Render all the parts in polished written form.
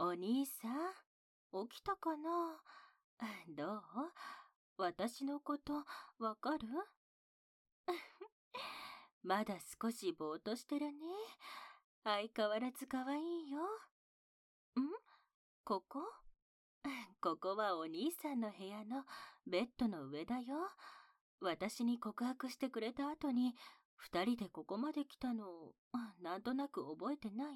お兄さん、起きたかな？どう？私のことわかる？まだ少しぼーっとしてるね。相変わらず可愛いよ。ん？ここ？ここはお兄さんの部屋のベッドの上だよ。私に告白してくれた後に二人でここまで来たの、なんとなく覚えてない？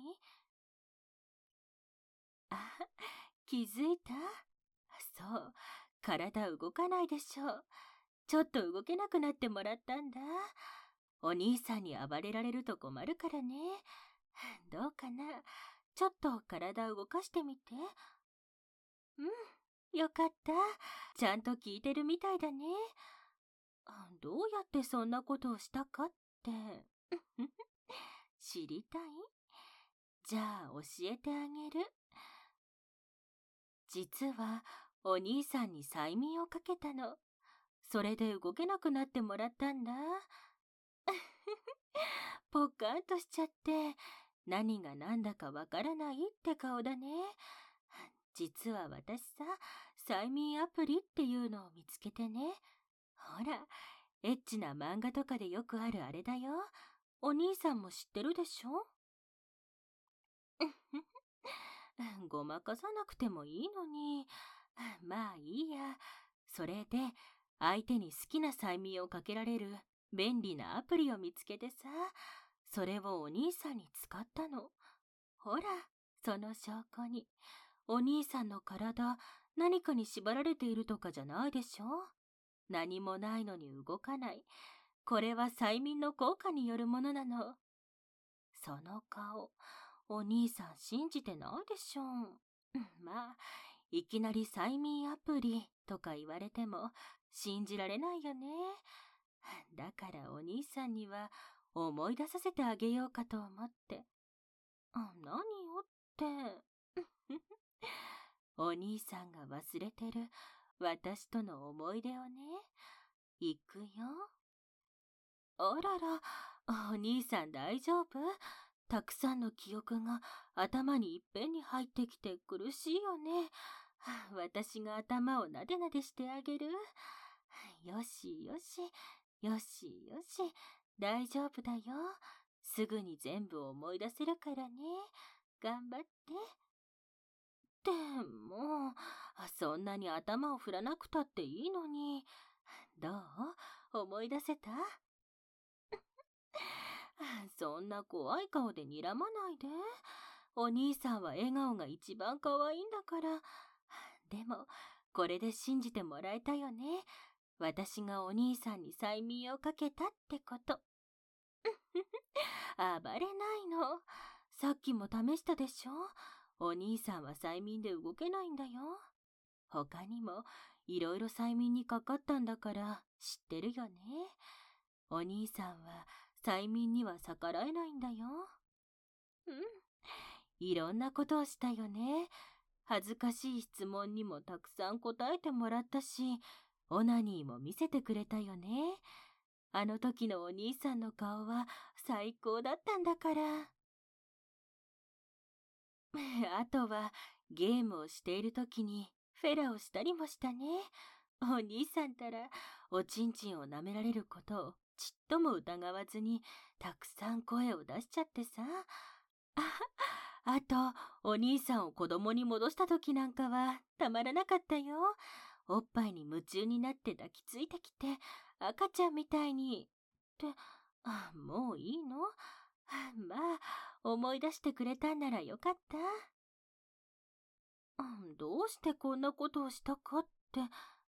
あ、気づいた？そう、体動かないでしょ。ちょっと動けなくなってもらったんだ。お兄さんに暴れられると困るからね。どうかな？ちょっと体動かしてみて。よかった。ちゃんと聞いてるみたいだね。どうやってそんなことをしたかって、知りたい？じゃあ教えてあげる。実はお兄さんに催眠をかけたの。それで動けなくなってもらったんだ。ポッカンとしちゃって、何が何だかわからないって顔だね。実は私さ、催眠アプリっていうのを見つけてね。ほら、エッチな漫画とかでよくあるあれだよ。お兄さんも知ってるでしょ？ごまかさなくてもいいのに。まあいいや。それで、相手に好きな催眠をかけられる便利なアプリを見つけてさ、それをお兄さんに使ったの。ほら、その証拠に。お兄さんの体、何かに縛られているとかじゃないでしょ？何もないのに動かない。これは催眠の効果によるものなの。その顔、お兄さん信じてないでしょ。まあ、いきなり催眠アプリとか言われても信じられないよね。だからお兄さんには思い出させてあげようかと思って。何をって。お兄さんが忘れてる私との思い出をね。行くよ。あらら、お兄さん大丈夫？たくさんの記憶が頭にいっぺんに入ってきて苦しいよね。私が頭をなでなでしてあげる。よしよし、よしよし、大丈夫だよ。すぐに全部思い出せるからね。頑張って。でも、そんなに頭を振らなくたっていいのに。どう？思い出せた？そんな怖い顔で睨まないで。お兄さんは笑顔が一番可愛いんだから。でも、これで信じてもらえたよね。私がお兄さんに催眠をかけたってこと。暴れないの。さっきも試したでしょ？お兄さんは催眠で動けないんだよ。他にも、いろいろ催眠にかかったんだから知ってるよね。お兄さんは催眠には逆らえないんだよ。いろんなことをしたよね。恥ずかしい質問にもたくさん答えてもらったし、オナニーも見せてくれたよね。あの時のお兄さんの顔は最高だったんだから。あとはゲームをしている時にフェラをしたりもしたね。お兄さんたらおちんちんを舐められることをちっとも疑わずにたくさん声を出しちゃってさ。あと、お兄さんを子供に戻した時なんかはたまらなかったよ。おっぱいに夢中になって抱きついてきて赤ちゃんみたいに。って、もういいの？まあ、思い出してくれたんならよかった。どうしてこんなことをしたかって。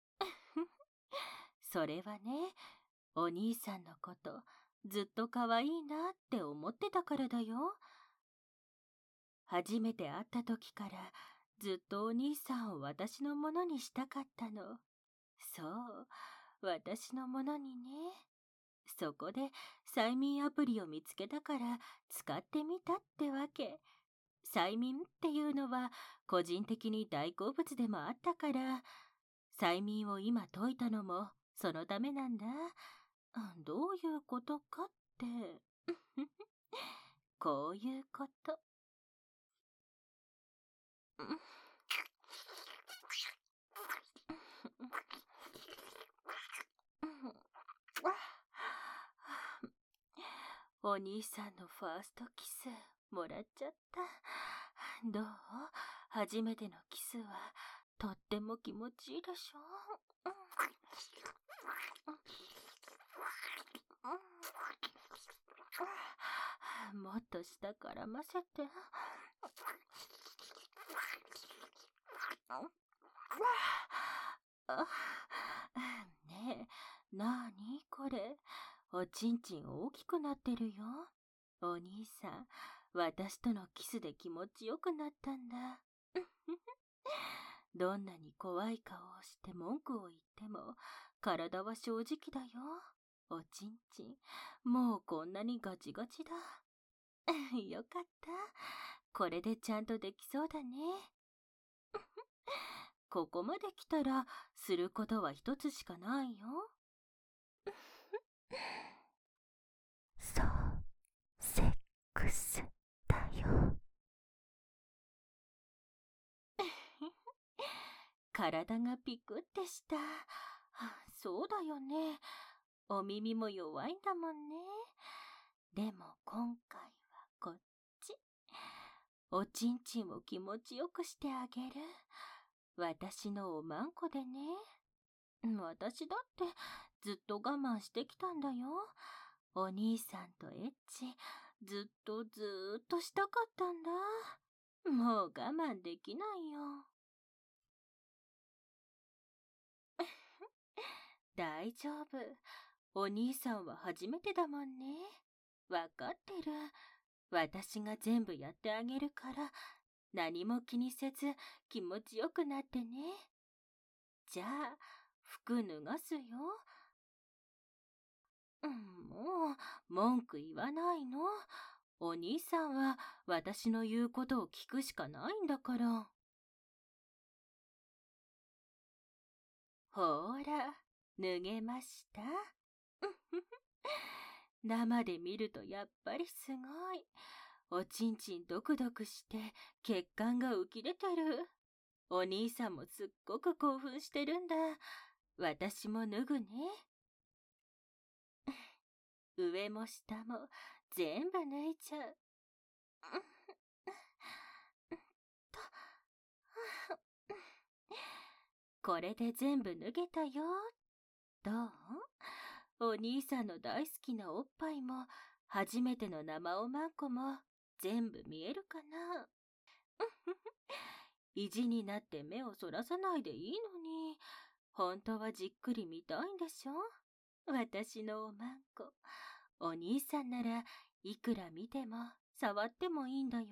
それはね、お兄さんのことずっと可愛いなって思ってたからだよ。初めて会った時からずっとお兄さんを私のものにしたかったの。そう、私のものにね。そこで催眠アプリを見つけたから使ってみたってわけ。催眠っていうのは個人的に大好物でもあったから、催眠を今解いたのもそのためなんだ。どういうことかって。こういうこと。 お兄さんのファーストキスもらっちゃった。どう？初めてのキスはとっても気持ちいいでしょ？もっと舌絡ませて。ねえ、なにこれ。おちんちん大きくなってるよ。お兄さん、私とのキスで気持ちよくなったんだ。どんなに怖い顔をして文句を言っても、体は正直だよ。おちんちん、もうこんなにガチガチだ。よかった。これでちゃんとできそうだね。ここまで来たら、することは一つしかないよ。そう、セックスだよ。体がピクってした。そうだよね。お耳も弱いんだもんね。でも今回はこっち。おちんちんを気持ちよくしてあげる。私のおまんこでね。私だってずっと我慢してきたんだよ。お兄さんとエッチ、ずっとしたかったんだ。もう我慢できないよ。大丈夫。お兄さんは初めてだもんね。わかってる。私が全部やってあげるから、何も気にせず気持ちよくなってね。じゃあ、服脱がすよ。もう、文句言わないの。お兄さんは私の言うことを聞くしかないんだから。ほーら、脱げました。生で見るとやっぱりすごい。おちんちんドクドクして血管が浮き出てる。お兄さんもすっごく興奮してるんだ。私も脱ぐね。上も下も全部脱いちゃう。これで全部脱げたよ。どう？お兄さんの大好きなおっぱいも初めての生おまんこも全部見えるかな？意地になって目をそらさないでいいのに、本当はじっくり見たいんでしょ？私のおまんこ。お兄さんならいくら見ても触ってもいいんだよ。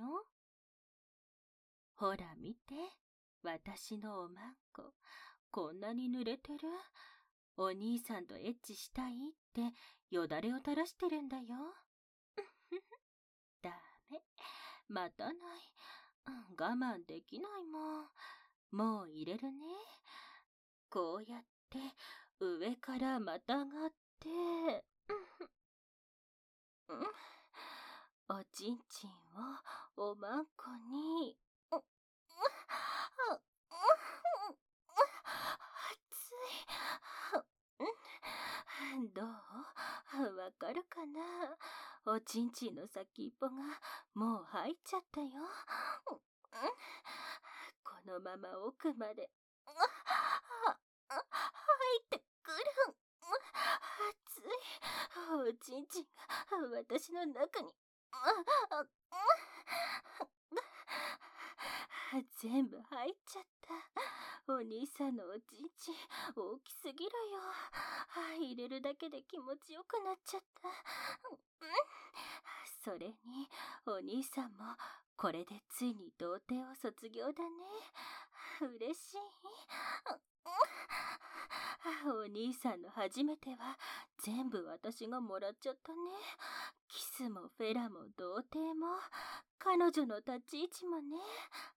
ほら見て、私のおまんこ。こんなに濡れてる。お兄さんとエッチしたいってよだれを垂らしてるんだよ。ダメ。待たない。我慢できないもん。もう入れるね。こうやって上からまたがって、おちんちんをおまんこに、どう？わかるかな？おちんちんの先っぽがもう入っちゃったよ。このまま奥まで入ってくる。熱い。おちんちんが私の中に全部入っちゃった。お兄さんのおちんちん大きすぎるよ。入れるだけで気持ちよくなっちゃった。それにお兄さんもこれでついに童貞を卒業だね。嬉しい。お兄さんの初めては全部私がもらっちゃったね。キスもフェラも童貞も彼女の立ち位置もね。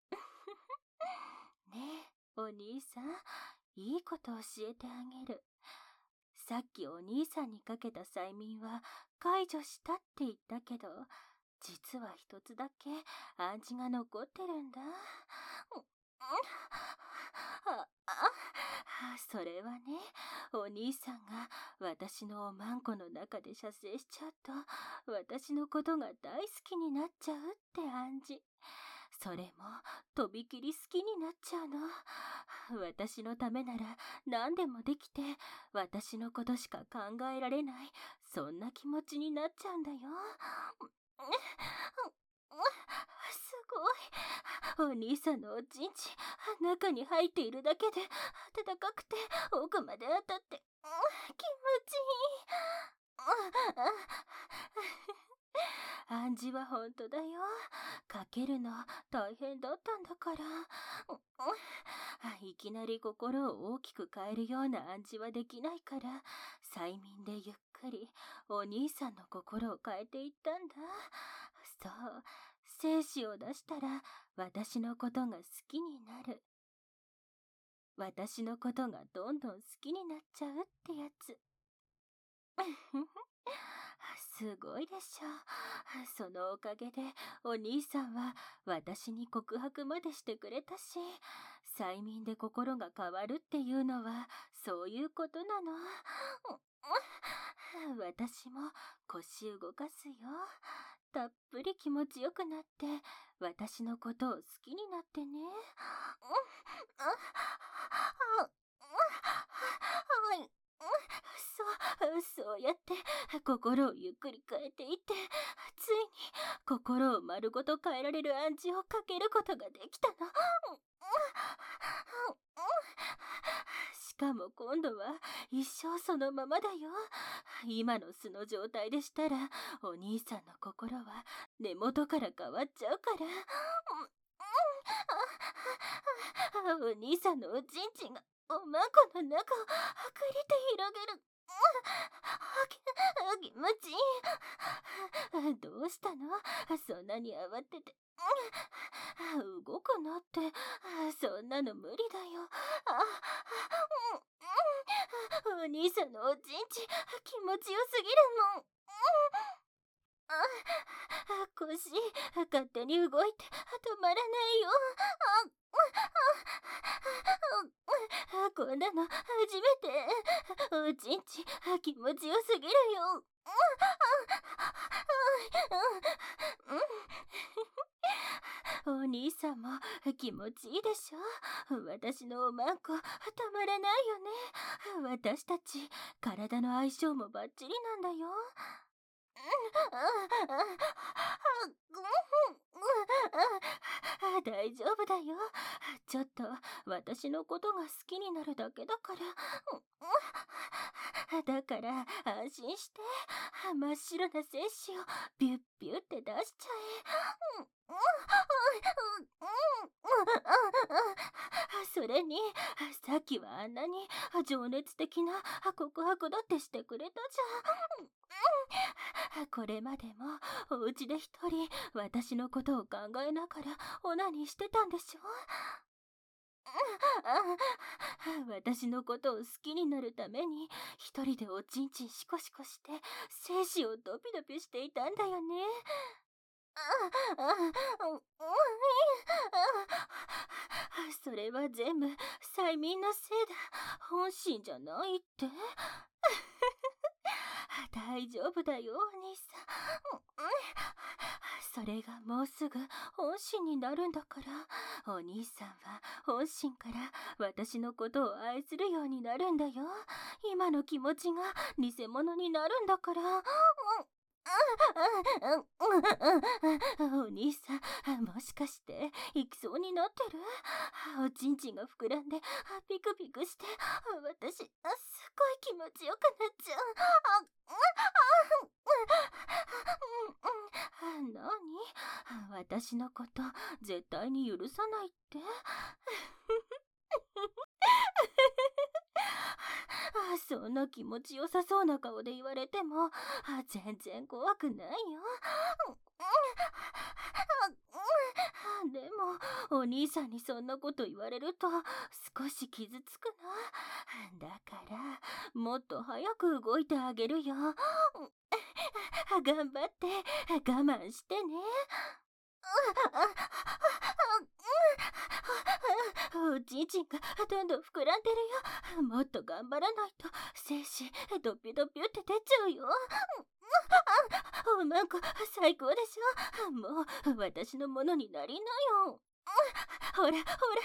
ねえ、お兄さん、いいこと教えてあげる。さっきお兄さんにかけた催眠は解除したって言ったけど、実は一つだけ暗示が残ってるんだ。それはね、 お兄さんが私のおまんこの中で射精しちゃうと、私のことが大好きになっちゃうって暗示。それもとびきり好きになっちゃうの。私のためなら何でもできて、私のことしか考えられない、そんな気持ちになっちゃうんだよ。すごい。お兄さんのおちんち、中に入っているだけで暖かくて奥まで当たって、気持ちいい。暗示は本当だよ。かけるの大変だったんだから。いきなり心を大きく変えるような暗示はできないから、催眠でゆっくりお兄さんの心を変えていったんだ。そう、精子を出したら私のことが好きになる。私のことがどんどん好きになっちゃうってやつ。すごいでしょ。そのおかげでお兄さんは私に告白までしてくれたし、催眠で心が変わるっていうのはそういうことなの。私も腰動かすよ。たっぷり気持ちよくなって私のことを好きになってね。そうやって心をゆっくり変えていって、ついに心を丸ごと変えられる暗示をかけることができたの。しかも今度は一生そのままだよ。今の素の状態でしたらお兄さんの心は根元から変わっちゃうから。お兄さんのおちんちんがおまんこの中をくりと広げる。気持ちいい。どうしたの？そんなに慌てて。動くのって、そんなの無理だよ。お兄さんのおちんち気持ちよすぎるもん。腰勝手に動いて止まらないよ。こんなの初めて。おちんち気持ちよすぎるよ。お兄さんも気持ちいいでしょ。私のおまんこたまらないよね。私たち体の相性もバッチリなんだよ。大丈夫だよ。ちょっと私のことが好きになるだけだから。だから安心して、真っ白な精子をビュッビュッって出しちゃえ。それにさっきはあんなに情熱的な告白だってしてくれたじゃん。これまでもお家で一人私のことを考えながらオナニーしてたんでしょ。私のことを好きになるために一人でおちんちんシコシコして精子をドピドピしていたんだよね。それは全部催眠のせいだ。本心じゃないって。大丈夫だよ、お兄さん。それがもうすぐ本心になるんだから。お兄さんは本心から私のことを愛するようになるんだよ。今の気持ちが偽物になるんだから。お兄さん、もしかして行きそうになってる？おちんちんが膨らんでピクピクして、私すっごい気持ちよくなっちゃう。何？私のこと絶対に許さないって？そんな気持ちよさそうな顔で言われても全然怖くないよ。でもお兄さんにそんなこと言われると少し傷つくな。だからもっと早く動いてあげるよ。頑張って我慢してね。おちんちんがどんどん膨らんでるよ。もっと頑張らないと精子ドピュドピュって出ちゃうよ。おまんこ最高でしょ。もう私のものになりなよ。ほらほらほら。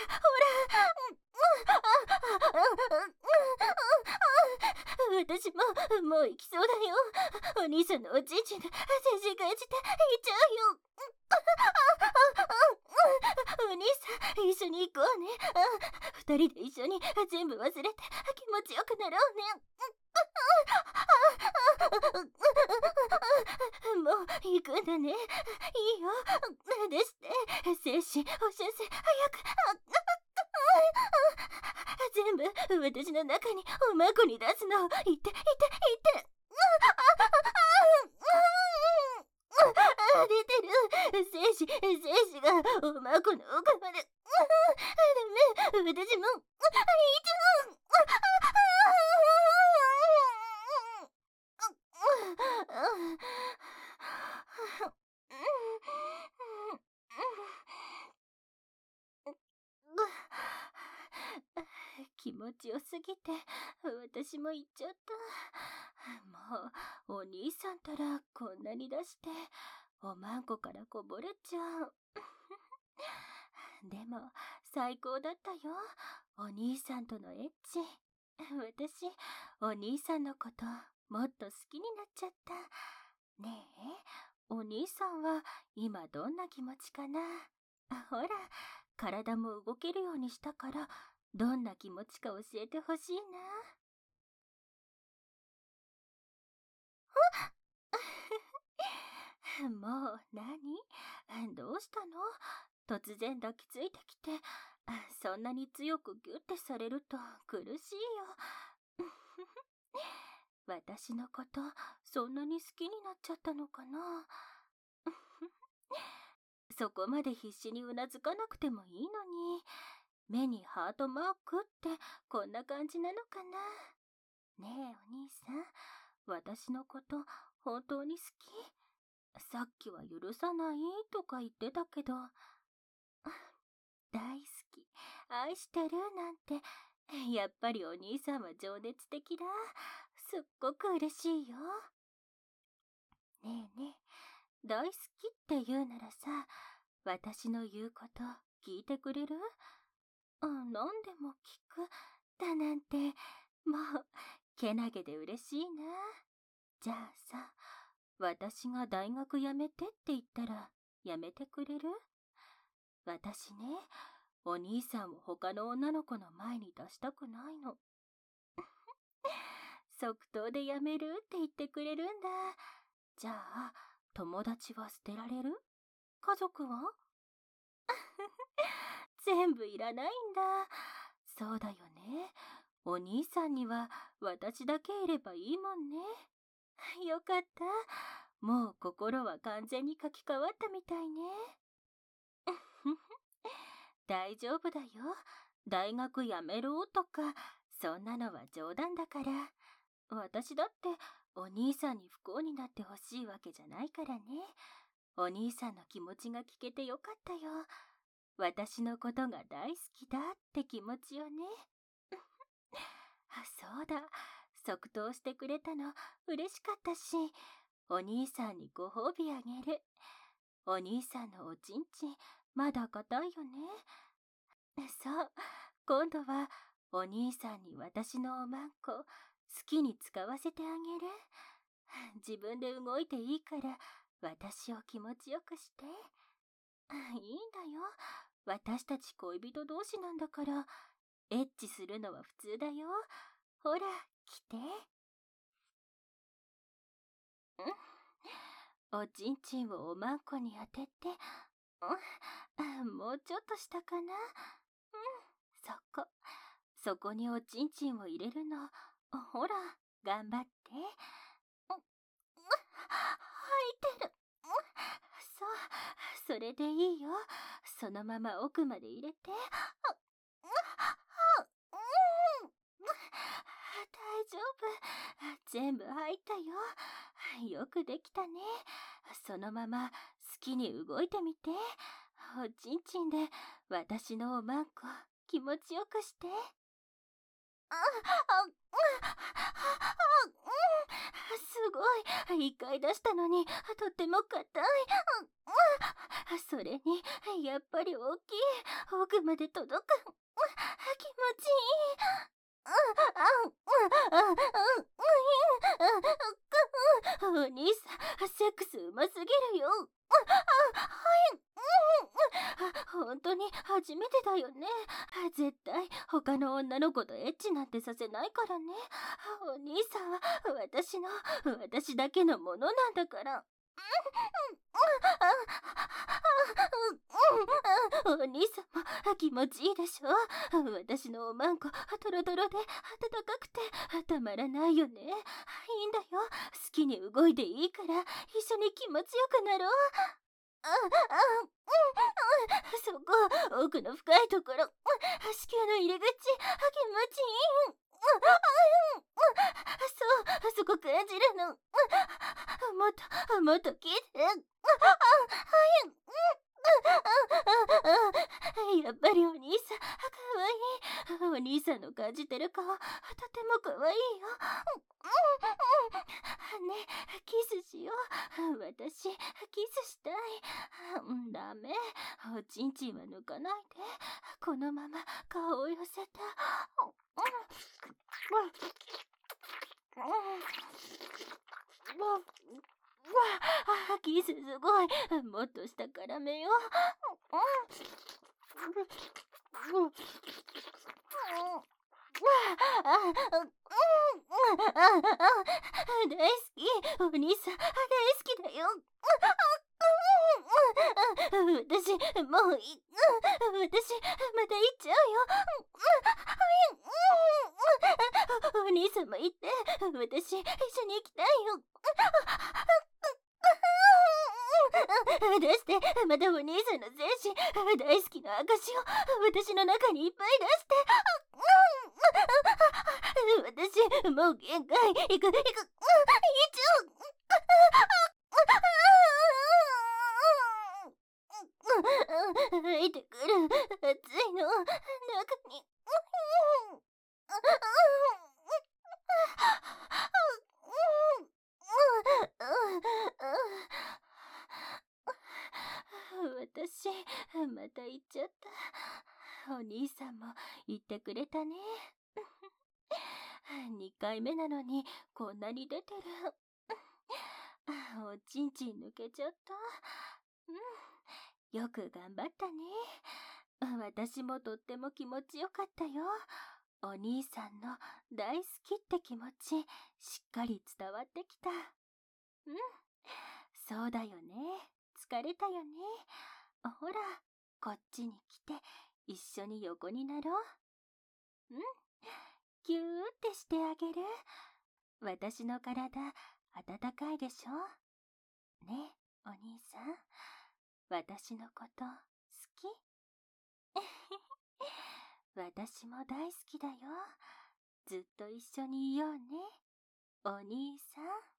私もう行きそうだよ。お兄さんのおちんちんが精子が落ちていっちゃうよ。お兄さん、一緒に行こうね。二人で一緒に全部忘れて気持ちよくなろうね。もう行くんだね。いいよ。出して、精子、おしゃせ、早く。全部私の中におまんこに出すの。いて。出てる。精子がおまんこの奥まで。ダメ、私も。気持ちよすぎて私も行っちゃった。もうお兄さんたらこんなに出しておまんこからこぼれちゃう。でも最高だったよ、お兄さんとのエッチ。私お兄さんのこともっと好きになっちゃった。ねえ、お兄さんは今どんな気持ちかな。ほら、体も動けるようにしたからどんな気持ちか教えてほしいな。もう何？どうしたの？突然抱きついてきて、そんなに強くギュッてされると苦しいよ。私のことそんなに好きになっちゃったのかな。そこまで必死にうなずかなくてもいいのに、目にハートマークってこんな感じなのかな。ねえお兄さん、私のこと本当に好き？さっきは許さないとか言ってたけど、大好き、愛してるなんて、やっぱりお兄さんは情熱的だ。すっごく嬉しいよ。ねえねえ、大好きって言うならさ、私の言うこと聞いてくれる？何でも聞くだなんて、もうけなげで嬉しいな。じゃあさ、私が大学辞めてって言ったら辞めてくれる？私ね、お兄さんを他の女の子の前に出したくないの。即答で辞めるって言ってくれるんだ。じゃあ、友達は捨てられる？家族は？全部いらないんだ。そうだよね。お兄さんには私だけいればいいもんね。よかった。もう心は完全に書き換わったみたいね。大丈夫だよ。大学辞めろとか、そんなのは冗談だから。私だってお兄さんに不幸になってほしいわけじゃないからね。お兄さんの気持ちが聞けてよかったよ。私のことが大好きだって気持ちよね。そうだ、即答してくれたの嬉しかったし、お兄さんにご褒美あげる。お兄さんのおちんちんまだ硬いよね。そう、今度はお兄さんに私のおまんこ好きに使わせてあげる。自分で動いていいから私を気持ちよくして。いいんだよ、私たち恋人同士なんだから、エッチするのは普通だよ。ほら、来て。おちんちんをおまんこに当てて、もうちょっと下かな。そこにおちんちんを入れるの。ほら、頑張って。吐いてる。そう、それでいいよ。そのまま奥まで入れて。大丈夫。全部入ったよ。よくできたね。そのまま好きに動いてみて。おちんちんで私のおまんこ気持ちよくして。すごい。一回出したのに、とっても硬い。それに、やっぱり大きい。奥まで届く。気持ちいい。お兄さん、セックスうますぎるよ。本当に初めてだよね。絶対他の女の子とエッチなんてさせないからね。お兄さんは私だけのものなんだから。お兄さんも気持ちいいでしょ。私のおまんこトロトロで温かくてたまらないよね。いいんだよ。好きに動いていいから一緒に気持ちよくなろう。そこ、奥の深いところ、子宮の入り口、気持ちいい。そこ感じるの。もっと聞いて。やっぱりお兄さん、かわいい。お兄さんの感じてる顔、とてもかわいいよ。ね、キスしよう。私、キスしたい。ダメ。おちんちんは抜かないで。このまま顔を寄せて。キスすごい。もっと下からめよう。大好き。お兄さん、大好きだよ。私、もういい。私、また行っちゃうよ。お兄さんも行って。私、一緒に行きたいよ。出して、またお兄さんの精子、大好きな証を私の中にいっぱい出して。私、もう限界。行く。入ってくる。熱いの。中に。私、また行っちゃった。お兄さんも言ってくれたね。2回目なのにこんなに出てる。おちんちん抜けちゃった。よく頑張ったね。私もとっても気持ちよかったよ。お兄さんの大好きって気持ち、しっかり伝わってきた。そうだよね。疲れたよね。ほら、こっちに来て、一緒に横になろう。ぎゅーってしてあげる。私の体、温かいでしょ。ね、お兄さん。私のこと、好き？私も大好きだよ。ずっと一緒にいようね。お兄さん。